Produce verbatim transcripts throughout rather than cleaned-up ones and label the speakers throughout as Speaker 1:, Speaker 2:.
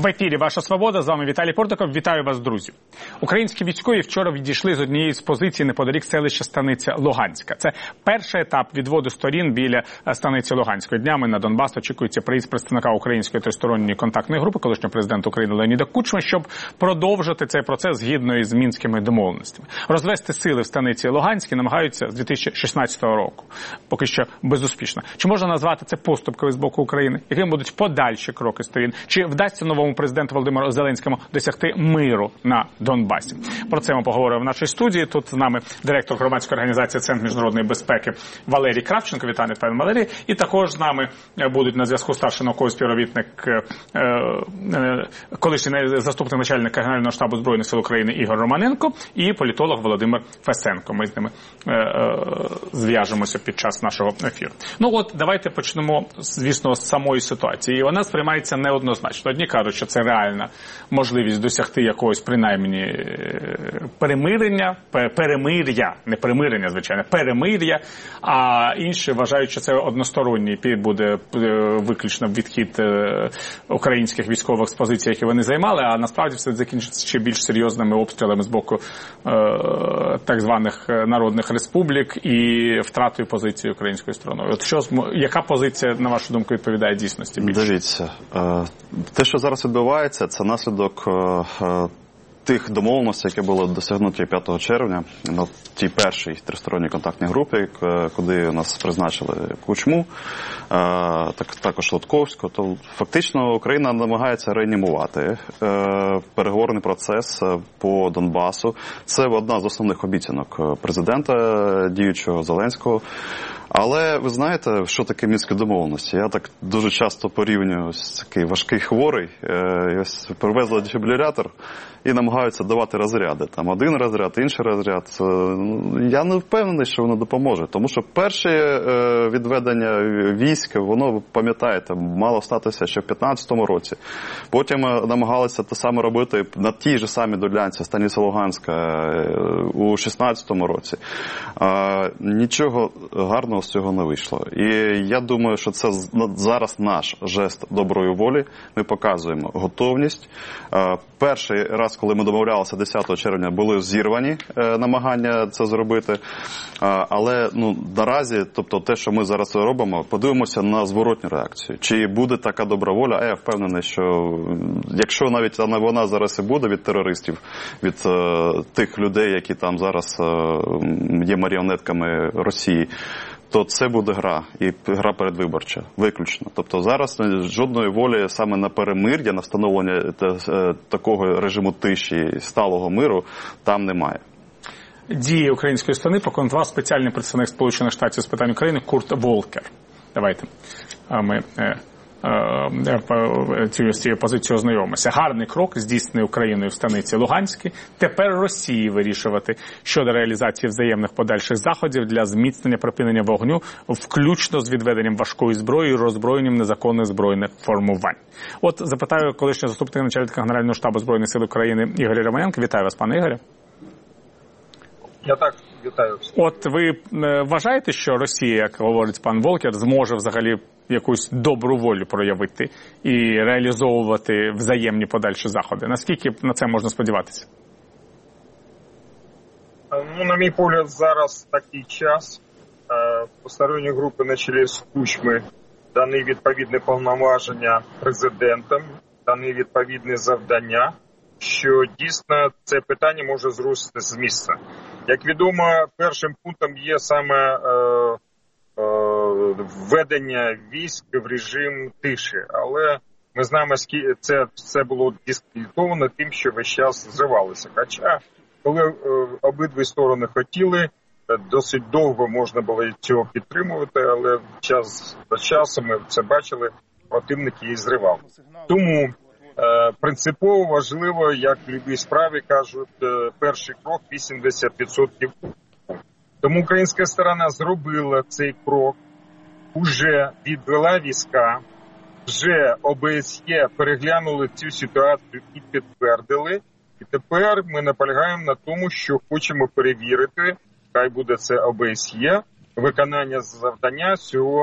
Speaker 1: В ефірі «Ваша свобода», з вами Віталій Портников. Вітаю вас, друзі. Українські військові вчора відійшли з однієї з позицій неподалік селища Станиця Луганська. Це перший етап відводу сторін біля Станиці Луганської. Днями на Донбас очікується приїзд представника Української тристоронньої контактної групи, колишнього президента України Леоніда Кучми, щоб продовжити цей процес згідно із мінськими домовленостями. Розвести сили в Станиці Луганській намагаються з дві тисячі шістнадцятого року. Поки що безуспішно. Чи можна назвати це поступкою з боку України? Якими будуть подальші кроки сторін? Чи вдасться новому президенту Володимиру Зеленському досягти миру на Донбасі? Про це ми поговоримо в нашій студії. Тут з нами директор громадської організації Центр міжнародної безпеки Валерій Кравченко. Вітаю, пане Валерій. І також з нами будуть на зв'язку старший науковий співробітник, колишній заступник начальника Генерального штабу Збройних сил України Ігор Романенко і політолог Володимир Фесенко. Ми з ними зв'яжемося під час нашого ефіру. Ну от, давайте почнемо, звісно, з самої ситуації. І вона сприймається неоднозначно. Одні кажуть, що це реальна можливість досягти якогось, принаймні, перемирення, перемир'я, не примирення, звичайно, перемир'я, а інші вважають, що це односторонній буде виключно відхід українських військових з позицій, які вони займали, а насправді все закінчиться ще більш серйозними обстрілами з боку так званих народних республік і втратою позиції українською стороною. От що, яка позиція, на вашу думку, відповідає дійсності більше?
Speaker 2: Дивіться, те, що зараз відбувається, це наслідок тих домовленостей, які були досягнуті п'ятого червня на тій першій тристоронній контактній групі, куди нас призначили Кучму, так, також Лутковського, то фактично Україна намагається реанімувати переговорний процес по Донбасу. Це одна з основних обіцянок президента діючого Зеленського. Але ви знаєте, що таке мінські домовленості? Я так дуже часто порівнюю ось такий важкий хворий, ось привезли дефібрилятор і намагаються давати розряди. Там один розряд, інший розряд. Я не впевнений, що воно допоможе. Тому що перше відведення військ, воно, ви пам'ятаєте, мало статися ще в п'ятнадцятому році. Потім намагалися те саме робити на тій же самій ділянці Станиця Луганська у шістнадцятому році. Нічого гарного з цього не вийшло. І я думаю, що це зараз наш жест доброї волі. Ми показуємо готовність. Перший раз, коли ми домовлялися десятого червня, були зірвані намагання це зробити. Але ну, наразі, тобто те, що ми зараз робимо, подивимося на зворотню реакцію. Чи буде така добра воля? А я впевнений, що якщо навіть вона зараз і буде від терористів, від тих людей, які там зараз є маріонетками Росії, то це буде гра, і гра передвиборча, виключно. Тобто зараз жодної волі саме на перемир'я, на встановлення такого режиму тиші, сталого миру, там немає.
Speaker 1: Дії української сторони прокоментував спеціальний представник Сполучених Штатів з питань України Курт Волкер. Давайте ми з цією позицією ознайомимося. Гарний крок, здійснений Україною в Станиці Луганській. Тепер Росії вирішувати щодо реалізації взаємних подальших заходів для зміцнення припинення вогню, включно з відведенням важкої зброї і роззброєнням незаконних збройних формувань. От запитаю колишнього заступника начальника Генерального штабу Збройних сил України Ігоря Романенка. Вітаю вас, пане Ігорі.
Speaker 3: Я так вітаю.
Speaker 1: От ви вважаєте, що Росія, як говорить пан Волкер, зможе взагалі якусь добру волю проявити і реалізовувати взаємні подальші заходи? Наскільки на це можна сподіватися?
Speaker 3: Ну, на мій погляд, зараз такий час. Посторонні групи на чолі з Кучми дані відповідне повноваження президентам, дані відповідне завдання, що дійсно це питання може зрушити з місця. Як відомо, першим пунктом є саме е, е, введення військ в режим тиші, але ми знаємо, що це, це було дискредитовано тим, що весь час зривалося. Хоча, коли е, обидві сторони хотіли, досить довго можна було цього підтримувати, але час до часу ми це бачили, противники її зривали. Тому принципово важливо, як в будь-якій справі кажуть, перший крок вісімдесят відсотків. Тому українська сторона зробила цей крок, вже відвела війська, вже О Б С Є переглянули цю ситуацію і підтвердили. І тепер ми наполягаємо на тому, що хочемо перевірити, хай буде це О Б С Є, виконання завдання цього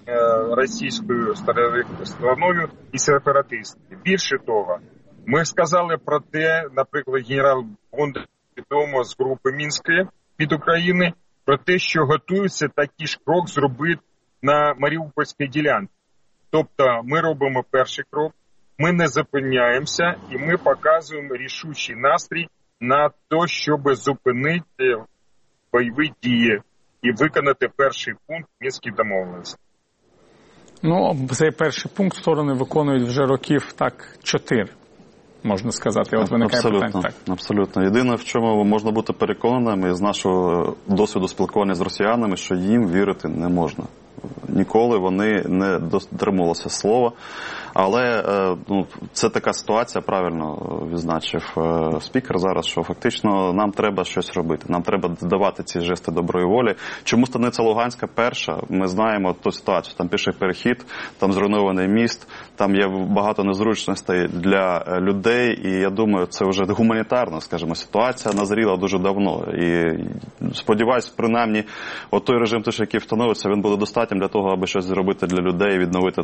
Speaker 3: російською стороною і сепаратистами. Більше того, ми сказали про те, наприклад, генерал Бондар відомо з групи Мінської від України, про те, що готується такий ж крок зробити на Маріупольській ділянці. Тобто ми робимо перший крок, ми не зупиняємося і ми показуємо рішучий настрій на те, щоб зупинити бойові дії і виконати перший пункт Мінських домовленостей.
Speaker 1: Ну, цей перший пункт сторони виконують вже років так чотири, можна сказати. От виникає
Speaker 2: абсолютно,
Speaker 1: питання. Так.
Speaker 2: Абсолютно. Єдине, в чому можна бути переконаними з нашого досвіду спілкування з росіянами, що їм вірити не можна. Ніколи вони не дотримувалися слова. Але ну, це така ситуація, правильно відзначив спікер зараз, що фактично нам треба щось робити. Нам треба давати ці жести доброї волі. Чому станиця Луганська перша? Ми знаємо ту ситуацію. Там піший перехід, там зруйнований міст, там є багато незручностей для людей. І я думаю, це вже гуманітарна, скажімо, ситуація назріла дуже давно. І сподіваюсь, принаймні, от той режим, який встановиться, він буде достатнім для того, аби щось зробити для людей, відновити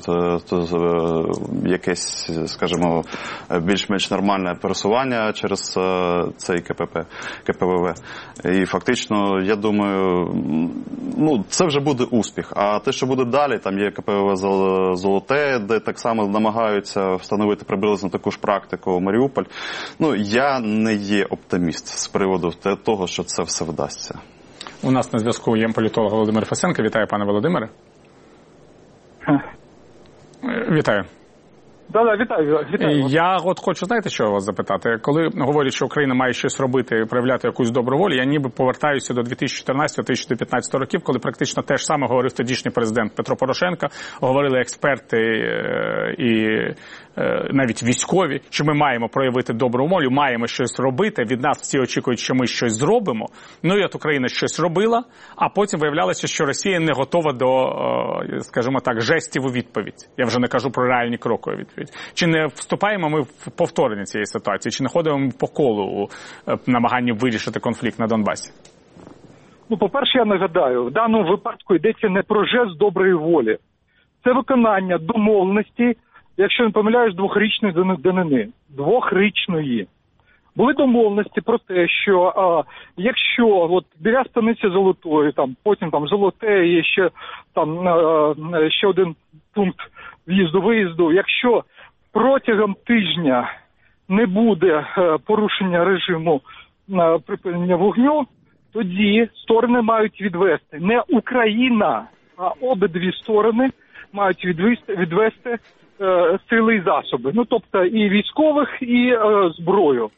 Speaker 2: якесь, скажімо, більш-менш нормальне пересування через цей КПП, КПВВ. І фактично, я думаю, ну, це вже буде успіх. А те, що буде далі, там є КПВВ Золоте, де так само намагаються встановити приблизно таку ж практику Маріуполь. Ну, я не є оптиміст з приводу того, що це все вдасться.
Speaker 1: У нас на зв'язку є політолог Володимир Фесенко. Вітаю, пане Володимире. Вітаю.
Speaker 4: Да, да, вітаю, вітаю.
Speaker 1: Я от хочу, знаєте, що вас запитати? Коли говорять, що Україна має щось робити, проявляти якусь добру волю, я ніби повертаюся до дві тисячі чотирнадцятого - дві тисячі п'ятнадцятого років, коли практично те ж саме говорив тодішній президент Петро Порошенко, говорили експерти і навіть військові, що ми маємо проявити добру волю, маємо щось робити, від нас всі очікують, що ми щось зробимо. Ну і от Україна щось робила, а потім виявлялося, що Росія не готова до, скажімо так, жестів у відповідь. Я вже не кажу про реальні кроки у відповідь. Чи не вступаємо ми в повторення цієї ситуації, чи не ходимо ми по колу у намаганні вирішити конфлікт на Донбасі?
Speaker 4: Ну, по-перше, я нагадаю, в даному випадку йдеться не про жест доброї волі. Це виконання домовленості, якщо не помиляюсь, двохрічної данини. Двохрічної. Були домовленості про те, що а, якщо от біля станиці Золотої, там потім там Золоте і ще там а, ще один пункт в'їзду-виїзду, якщо протягом тижня не буде а, порушення режиму а, припинення вогню, тоді сторони мають відвести. Не Україна, а обидві сторони мають відвести, відвести е, сили і засоби. Ну, тобто і військових, і е, зброю,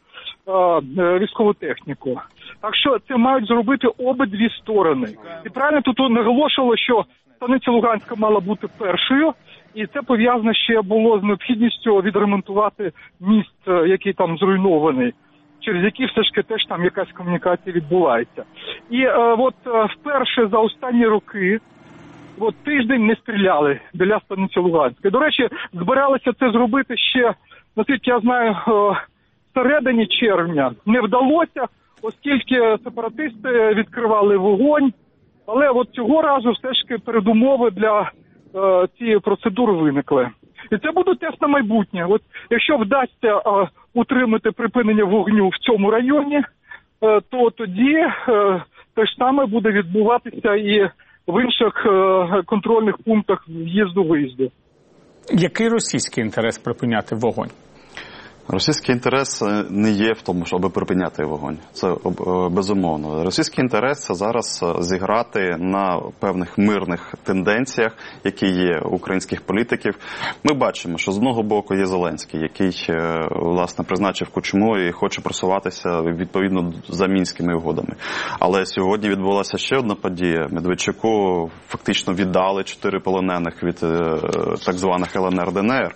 Speaker 4: е, військову техніку. Так що це мають зробити обидві сторони. І правильно тут наголошувало, що станиця Луганська мала бути першою, і це пов'язано ще було з необхідністю відремонтувати міст, який там зруйнований, через які все ж теж там якась комунікація відбувається. І е, от е, вперше за останні роки от тиждень не стріляли біля станиці Луганської. До речі, збиралися це зробити ще, наскільки я знаю, е, всередині червня. Не вдалося, оскільки сепаратисти відкривали вогонь. Але от цього разу все ж таки передумови для е, цієї процедури виникли. І це буде тест на майбутнє. От якщо вдасться е, утримати припинення вогню в цьому районі, е, то тоді е, те ж саме буде відбуватися і в інших е, контрольних пунктах в'їзду-виїзду.
Speaker 1: Який російський інтерес припиняти вогонь?
Speaker 2: Російський інтерес не є в тому, щоб припиняти вогонь. Це безумовно. Російський інтерес – це зараз зіграти на певних мирних тенденціях, які є у українських політиків. Ми бачимо, що з одного боку є Зеленський, який, власне, призначив Кучму і хоче просуватися відповідно за Мінськими угодами. Але сьогодні відбулася ще одна подія. Медведчуку фактично віддали чотири полонених від так званих ел ен ер, де ен ер.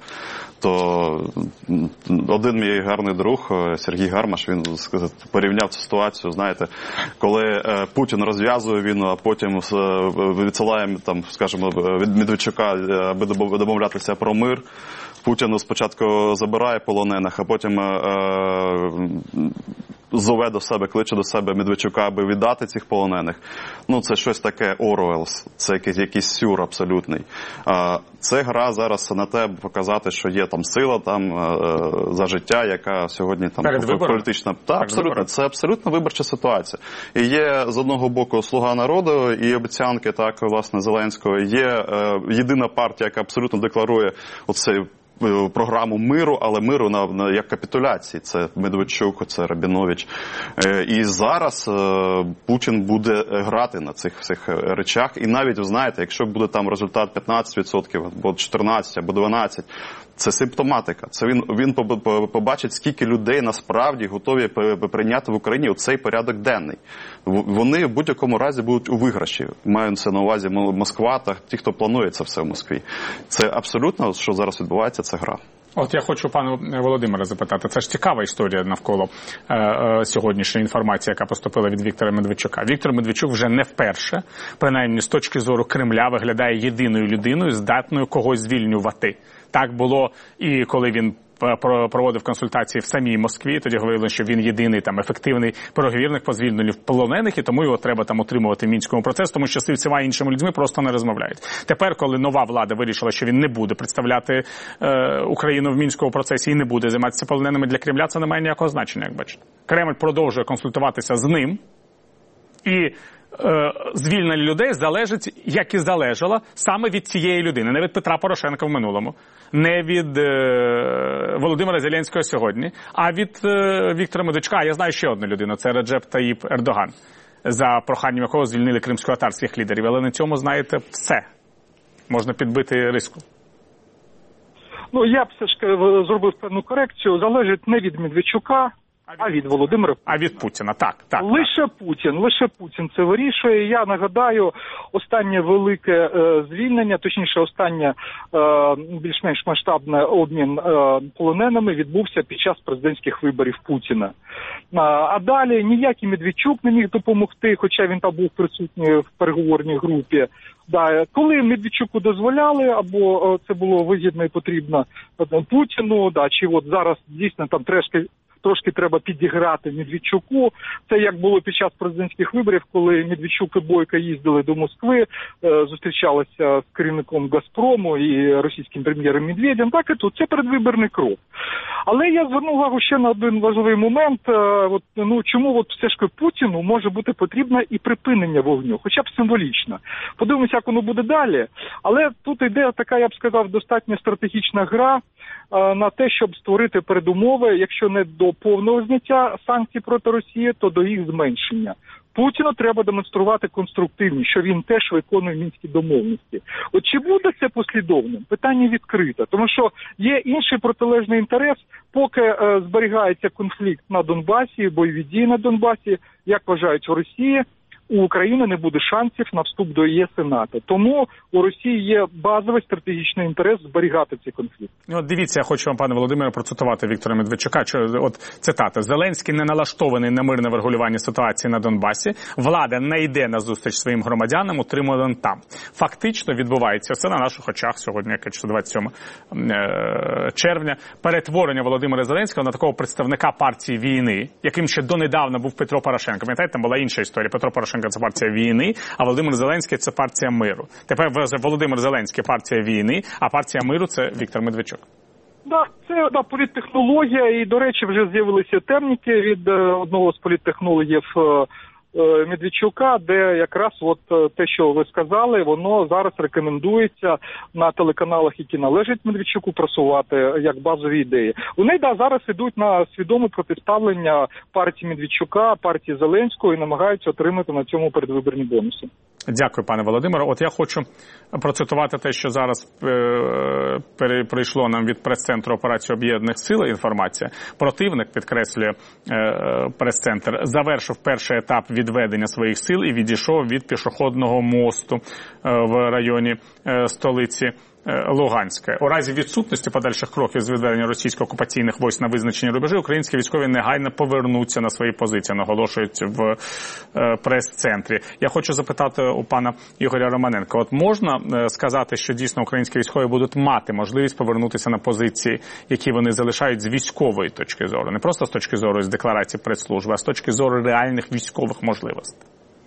Speaker 2: То один мій гарний друг, Сергій Гармаш, він порівняв цю ситуацію, знаєте, коли Путін розв'язує війну, а потім відсилаємо, там, скажімо, від Медведчука, аби домовлятися про мир, Путін спочатку забирає полонених, а потім зове до себе, кличе до себе Медведчука, аби віддати цих полонених. Ну, це щось таке Оруелс, це якийсь, якийсь сюр абсолютний. Це гра зараз на те, показати, що є там сила там за життя, яка сьогодні там політична. Та, абсолютно, це абсолютно виборча ситуація. І є з одного боку «Слуга народу» і обіцянки, так, власне, Зеленського. Є е, єдина партія, яка абсолютно декларує оцей програму миру, але миру на, на як капітуляції. Це Медведчук, це Рабінович. Е, і зараз е, Путін буде грати на цих всіх речах. І навіть, ви знаєте, якщо буде там результат п'ятнадцять відсотків, або чотирнадцять, або дванадцять, це симптоматика. Це він, він побачить, скільки людей насправді готові прийняти в Україні оцей порядок денний. Вони в будь-якому разі будуть у виграші. Маю це на увазі Москва та ті, хто планує це все в Москві. Це абсолютно, що зараз відбувається, це гра.
Speaker 1: От я хочу пану Володимира запитати. Це ж цікава історія навколо е, е, сьогоднішньої інформації, яка поступила від Віктора Медведчука. Віктор Медведчук вже не вперше, принаймні з точки зору Кремля, виглядає єдиною людиною, здатною когось звільнювати. Так було і коли він проводив консультації в самій Москві, тоді говорили, що він єдиний там ефективний переговірник по звільненню полонених, і тому його треба там утримувати в Мінському процесі, тому що з всіма іншими людьми просто не розмовляють. Тепер, коли нова влада вирішила, що він не буде представляти е, Україну в Мінському процесі і не буде займатися полоненими, для Кремля це не має ніякого значення, як бачите. Кремль продовжує консультуватися з ним, і звільнення людей залежить, як і залежало, саме від цієї людини, не від Петра Порошенка в минулому, не від е, Володимира Зеленського сьогодні, а від е, Віктора Медведчука. Я знаю ще одну людину, це Реджеп Таїп Ердоган, за проханням якого звільнили кримсько-татарських лідерів. Але на цьому, знаєте, все. Можна підбити риску.
Speaker 4: Ну, я б все ж зробив певну корекцію. Залежить не від Медведчука, а від Володимира Путіна.
Speaker 1: А від Путіна, так. так
Speaker 4: лише
Speaker 1: так.
Speaker 4: Путін, лише Путін це вирішує. Я нагадаю, останнє велике е, звільнення, точніше, останнє е, більш-менш масштабний обмін е, полоненими відбувся під час президентських виборів Путіна. А, а далі ніякий Медведчук не міг допомогти, хоча він там був присутній в переговорній групі. Да, коли Медведчуку дозволяли, або е, це було вигідно і потрібно Путіну, да, чи от зараз дійсно там трошки Трошки треба підіграти Медведчуку. Це як було під час президентських виборів, коли Медведчук і Бойко їздили до Москви, зустрічалися з керівником Газпрому і російським прем'єром Медведєм. Так і тут. Це передвиборний крок. Але я звернув увагу ще на один важливий момент. От, ну, чому от все ж Путіну може бути потрібно і припинення вогню, хоча б символічно. Подивимося, як воно буде далі. Але тут йде така, я б сказав, достатньо стратегічна гра на те, щоб створити передумови, якщо не до повного зняття санкцій проти Росії, то до їх зменшення. Путіну треба демонструвати конструктивність, що він теж виконує мінські домовленості. От чи буде це послідовним? Питання відкрите. Тому що є інший протилежний інтерес, поки е, зберігається конфлікт на Донбасі, бойові дії на Донбасі, як вважають в Росії, у України не буде шансів на вступ до ЄС і НАТО. Тому у Росії є базовий стратегічний інтерес зберігати цей конфлікт.
Speaker 1: От дивіться, я хочу вам, пане Володимире, процитувати Віктора Медведчука. От цитата. «Зеленський не налаштований на мирне врегулювання ситуації на Донбасі. Влада не йде на зустріч своїм громадянам, утримуваним там». Фактично відбувається це на наших очах сьогодні, як двадцять сьомого червня. Перетворення Володимира Зеленського на такого представника партії війни, яким ще донедавна був Петро Порошенко. Пам'ятаєте, там була інша історія. Петро Порошенко – це партія війни, а Володимир Зеленський – це партія миру. Тепер Володимир Зеленський – партія війни, а партія миру – це Віктор Медведчук.
Speaker 4: Да, це да, політтехнологія, і, до речі, вже з'явилися темники від е, одного з політтехнологів е, Медведчука, де якраз от те, що ви сказали, воно зараз рекомендується на телеканалах, які належать Медведчуку, просувати як базові ідеї. Вони, да, зараз йдуть на свідоме протиставлення партії Медведчука, партії Зеленського і намагаються отримати на цьому передвиборні бонуси.
Speaker 1: Дякую, пане Володимире. От я хочу процитувати те, що зараз е, прийшло нам від прес-центру операції Об'єднаних Сил інформація. Противник, підкреслює е, прес-центр, завершив перший етап відведення своїх сил і відійшов від пішохідного мосту е, в районі е, столиці Луганське. У разі відсутності подальших кроків з відведення російсько-окупаційних військ на визначені рубежі, українські військові негайно повернуться на свої позиції, наголошують в прес-центрі. Я хочу запитати у пана Ігоря Романенка, от можна сказати, що дійсно українські військові будуть мати можливість повернутися на позиції, які вони залишають з військової точки зору, не просто з точки зору з декларації прес-служби, а з точки зору реальних військових можливостей?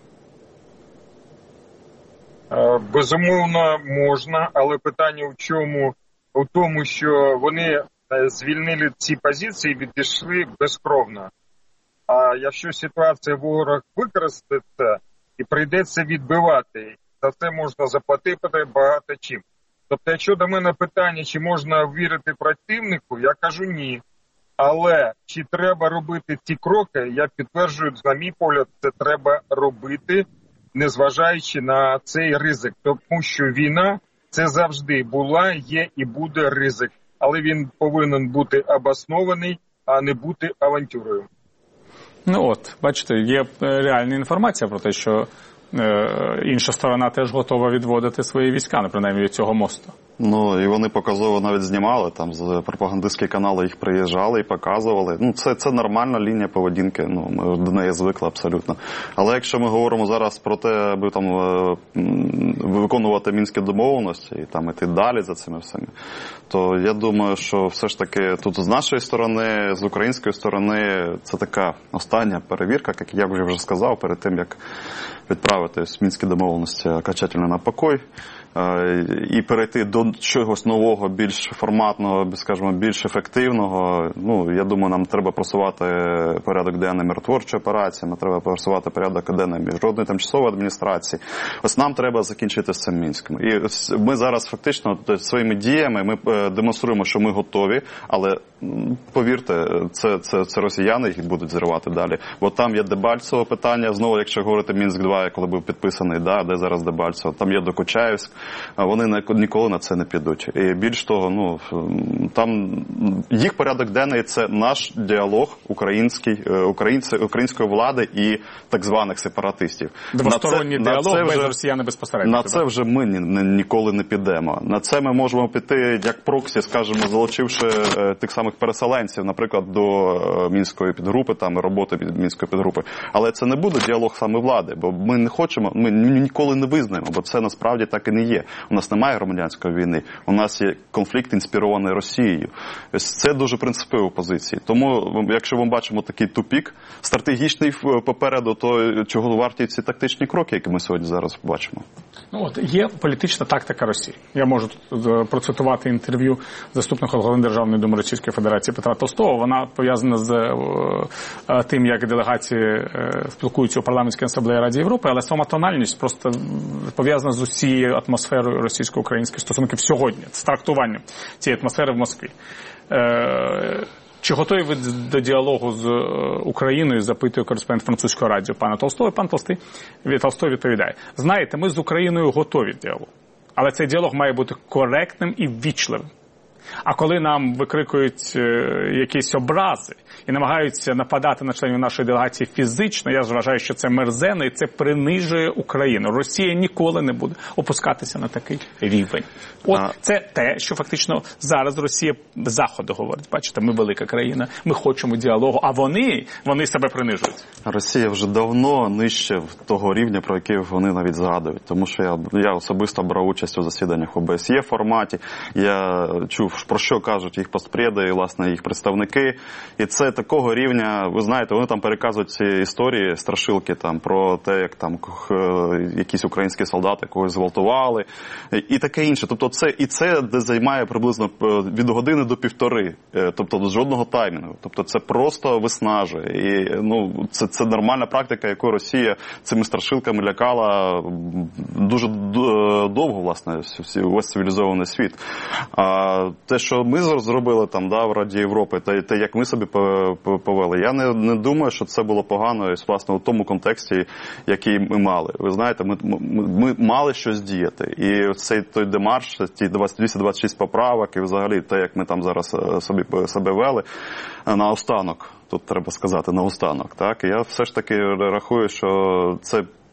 Speaker 3: Безумовно, можна, але питання у чому? У тому, що вони звільнили ці позиції і відійшли безкровно. А якщо ситуація ворог використається і прийдеться відбивати, за це можна заплатити багато чим. Тобто, якщо до мене питання, чи можна вірити противнику, я кажу ні. Але чи треба робити ці кроки, я підтверджую, на мій погляд, це треба робити, незважаючи на цей ризик. Тому що війна – це завжди була, є і буде ризик. Але він повинен бути обоснований, а не бути авантюрою.
Speaker 1: Ну от, бачите, є реальна інформація про те, що е, інша сторона теж готова відводити свої війська, не принаймні від цього мосту.
Speaker 2: Ну, і вони показово навіть знімали, там, з пропагандистські канали їх приїжджали і показували. Ну, це, це нормальна лінія поведінки, ну, ми до неї звикли абсолютно. Але якщо ми говоримо зараз про те, аби там виконувати мінські домовленості і там іти далі за цими всіми, то я думаю, що все ж таки тут з нашої сторони, з української сторони, це така остання перевірка, як я вже вже сказав, перед тим, як відправити мінські домовленості окончательно на покой і перейти до чогось нового, більш форматного, скажімо, більш ефективного. Ну, я думаю, нам треба просувати порядок денний миротворчої операції, нам треба просувати порядок денний міжнародної тимчасової адміністрації. Ось нам треба закінчити з цим Мінськом. І ми зараз фактично своїми діями ми демонструємо, що ми готові, але повірте, це, це, це росіяни їх будуть зривати далі. Бо там є Дебальцево питання, знову, якщо говорити Мінськ два, коли був підписаний, да, де зараз Дебальцево, там є Докучаєвськ, вони ніколи на це не підуть. І більш того, ну, там їх порядок денний – це наш діалог український, української влади і так званих сепаратистів.
Speaker 1: Двосторонній діалог без вже, росіян безпосередньо.
Speaker 2: На це вже ми ні, ні, ніколи не підемо. На це ми можемо піти як проксі, скажімо, залучивши тих самих переселенців, наприклад, до Мінської підгрупи, там, роботи від Мінської підгрупи. Але це не буде діалог саме влади, бо ми не хочемо, ми ніколи не визнаємо, бо це насправді так і не є. У нас немає громадянської війни, у нас є конфлікт, інспірований Росією. Ось це дуже принципові позиції. Тому, якщо ми бачимо такий тупік, стратегічний попереду, то чого варті ці тактичні кроки, які ми сьогодні зараз бачимо?
Speaker 1: Ну, от, є політична тактика Росії. Я можу тут процитувати інтерв'ю заступника голови Державної думи Російської Федерації Петра Толстого. Вона пов'язана з е, тим, як делегації е, спілкуються у парламентській асамблеї Ради Європи, але сама тональність просто пов'язана з усією атмосферою російсько-українських стосунків сьогодні, з трактуванням цієї атмосфери в Москві. Е, Чи готові ви до діалогу з Україною, запитує кореспондент французького радіо пана Толстого. Пан Толстий, Толстой відповідає: знаєте, ми з Україною готові до діалогу, але цей діалог має бути коректним і ввічливим. А коли нам викрикують е, якісь образи і намагаються нападати на членів нашої делегації фізично, я вважаю, що це мерзенно і це принижує Україну. Росія ніколи не буде опускатися на такий рівень. От а... це те, що фактично зараз Росія Заходу говорить. Бачите, ми велика країна, ми хочемо діалогу, а вони, вони себе принижують.
Speaker 2: Росія вже давно нижче того рівня, про який вони навіть згадують. Тому що я, я особисто брав участь у засіданнях о бе ес є форматі, я чув, про що кажуть їх постпреди і, власне, їх представники. І це такого рівня, ви знаєте, вони там переказують ці історії, страшилки там про те, як там якісь українські солдати когось зґвалтували і таке інше. Тобто це, і це займає приблизно від години до півтори. Тобто до жодного таймінгу. Тобто це просто виснажує. І, ну, це, це нормальна практика, яку Росія цими страшилками лякала дуже довго, власне, весь цивілізований світ. А те, що ми зробили там, да, в Раді Європи, те, те як ми собі повели, я не, не думаю, що це було погано, власне, у тому контексті, який ми мали. Ви знаєте, ми, ми, ми мали щось діяти. І цей той демарш, ті двісті двадцять шість поправок, і взагалі те, як ми там зараз собі себе вели, наостанок, тут треба сказати, наостанок, так? І я все ж таки рахую, що це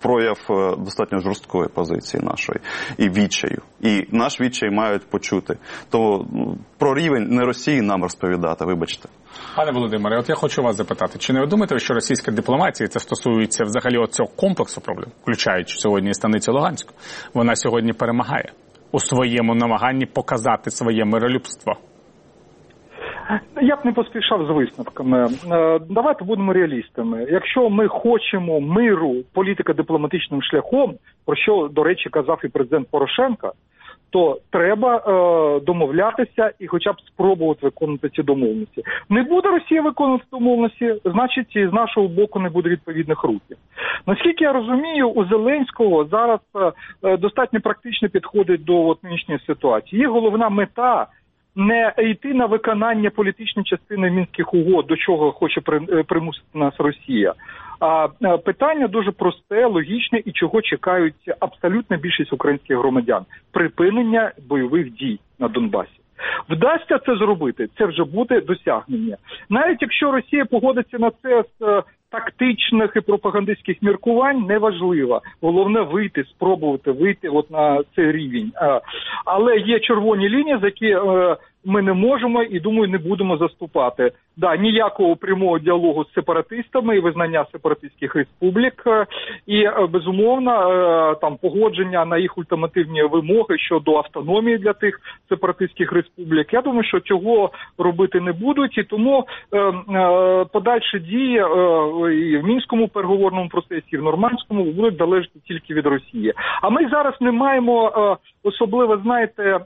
Speaker 2: прояв достатньо жорсткої позиції нашої і відчаю. І наш відчай мають почути. То про рівень не Росії нам розповідати, вибачте.
Speaker 1: Пане Володимире, от я хочу вас запитати, чи не ви думаєте, що російська дипломатія, це стосується взагалі от цього комплексу проблем, включаючи сьогодні станицю Луганську, вона сьогодні перемагає у своєму намаганні показати своє миролюбство?
Speaker 4: Я б не поспішав з висновками. Давайте будемо реалістами. Якщо ми хочемо миру політико-дипломатичним шляхом, про що, до речі, казав і президент Порошенко, то треба е, домовлятися і хоча б спробувати виконувати ці домовленості. Не буде Росія виконувати домовленості, значить і з нашого боку не буде відповідних рухів. Наскільки я розумію, у Зеленського зараз е, достатньо практично підходить до от, нинішньої ситуації. Її головна мета – не йти на виконання політичної частини Мінських угод, до чого хоче примусити нас Росія. А питання дуже просте, логічне і чого чекають абсолютна більшість українських громадян – припинення бойових дій на Донбасі. Вдасться це зробити, це вже буде досягнення. Навіть якщо Росія погодиться на це з тактичних і пропагандистських міркувань, неважливо. Головне вийти, спробувати вийти от на цей рівень. Але є червоні лінії, за які ми не можемо і, думаю, не будемо заступати. Да, ніякого прямого діалогу з сепаратистами і визнання сепаратистських республік. І, безумовно, там погодження на їх ультимативні вимоги щодо автономії для тих сепаратистських республік. Я думаю, що цього робити не будуть. І тому подальші дії і в Мінському переговорному процесі, і в Нормандському будуть залежати тільки від Росії. А ми зараз не маємо особливо, знаєте,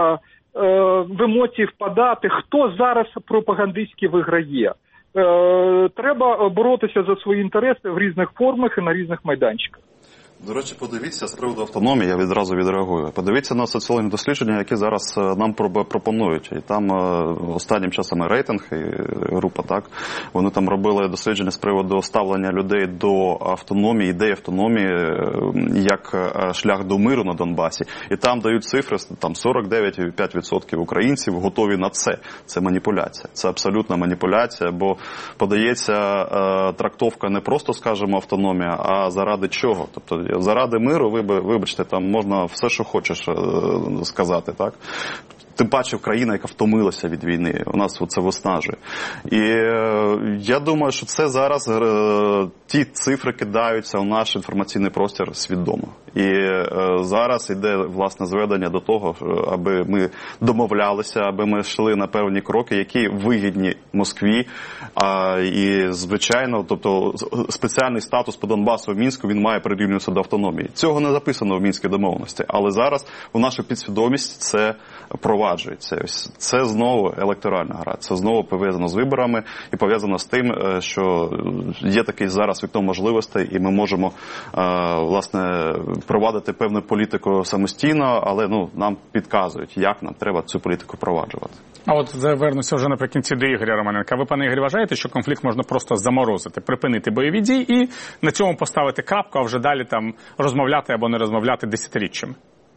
Speaker 4: в емоції впадати, хто зараз пропагандистськи виграє. Треба боротися за свої інтереси в різних формах і на різних майданчиках.
Speaker 2: До речі, подивіться, з приводу автономії, я відразу відреагую. Подивіться на соціологічні дослідження, які зараз нам пропонують. І там останнім часом рейтинг, і група, так, вони там робили дослідження з приводу ставлення людей до автономії, ідеї автономії, як шлях до миру на Донбасі. І там дають цифри, там сорок дев'ять цілих п'ять десятих відсотка українців готові на це. Це маніпуляція. Це абсолютна маніпуляція, бо подається трактовка не просто, скажімо, автономія, а заради чого. Тобто заради миру, вибачте, там можна все, що хочеш сказати, так? Тим паче країна, яка втомилася від війни, у нас це виснажує. І е, я думаю, що це зараз е, ті цифри кидаються у наш інформаційний простір свідомо. І е, зараз йде, власне, зведення до того, аби ми домовлялися, аби ми йшли на певні кроки, які вигідні Москві. А, і, звичайно, тобто спеціальний статус по Донбасу в Мінську, він має прирівнюватися до автономії. Цього не записано в Мінській домовленості. Але зараз у нашу підсвідомість це проваджується. Це знову електоральна гра, це знову пов'язано з виборами і пов'язано з тим, що є такий зараз вікно можливостей, і ми можемо, власне, провадити певну політику самостійно, але ну, нам підказують, як нам треба цю політику проваджувати.
Speaker 1: А от завернуся вже наприкінці до Ігоря Романенка. Ви, пане Ігорі, вважаєте, що конфлікт можна просто заморозити, припинити бойові дії і на цьому поставити крапку, а вже далі там розмовляти або не розмовляти десятиріччями?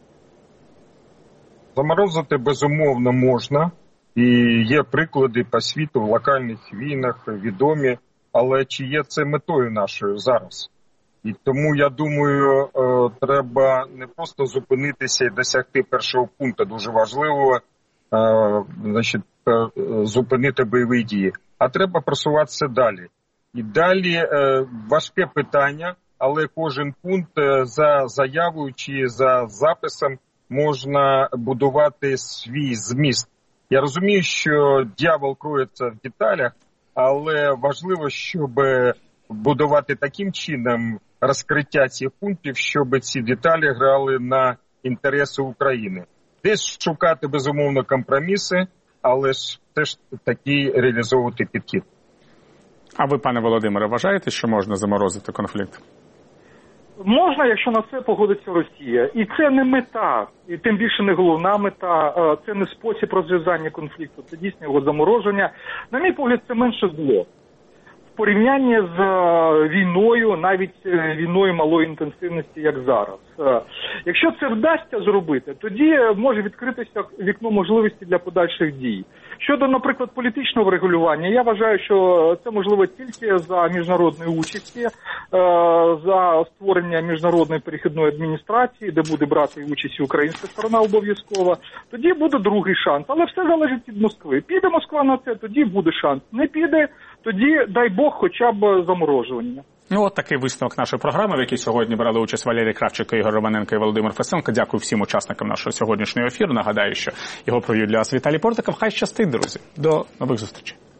Speaker 3: Заморозити, безумовно, можна. І є приклади по світу в локальних війнах відомі. Але чи є це метою нашою зараз? І тому, я думаю, треба не просто зупинитися і досягти першого пункту, дуже важливо, значить, зупинити бойові дії. А треба просуватися далі. І далі важке питання, але кожен пункт за заявою чи за записом можна будувати свій зміст. Я розумію, що дьявол криється в деталях, але важливо, щоб будувати таким чином розкриття цих пунктів, щоб ці деталі грали на інтереси України. Десь шукати, безумовно, компроміси, але ж теж такий реалізовувати підхід.
Speaker 1: А ви, пане Володимире, вважаєте, що можна заморозити конфлікт?
Speaker 4: Можна, якщо на це погодиться Росія. І це не мета, і тим більше не головна мета, це не спосіб розв'язання конфлікту, це дійсно його замороження. На мій погляд, це менше зло. В порівнянні з війною, навіть війною малої інтенсивності, як зараз. Якщо це вдасться зробити, тоді може відкритися вікно можливості для подальших дій. Щодо, наприклад, політичного врегулювання, я вважаю, що це можливо тільки за міжнародної участі, за створення міжнародної перехідної адміністрації, де буде брати участь і українська сторона обов'язково. Тоді буде другий шанс. Але все залежить від Москви. Піде Москва на це, тоді буде шанс. Не піде, тоді, дай Бог, хоча б заморожування.
Speaker 1: Ну, от такий висновок нашої програми, в якій сьогодні брали участь Валерій Кравченко, Ігор Романенко і Володимир Фесенко. Дякую всім учасникам нашого сьогоднішнього ефіру. Нагадаю, що його провів для вас Віталій Портников. Хай щастить, друзі. До нових зустрічей.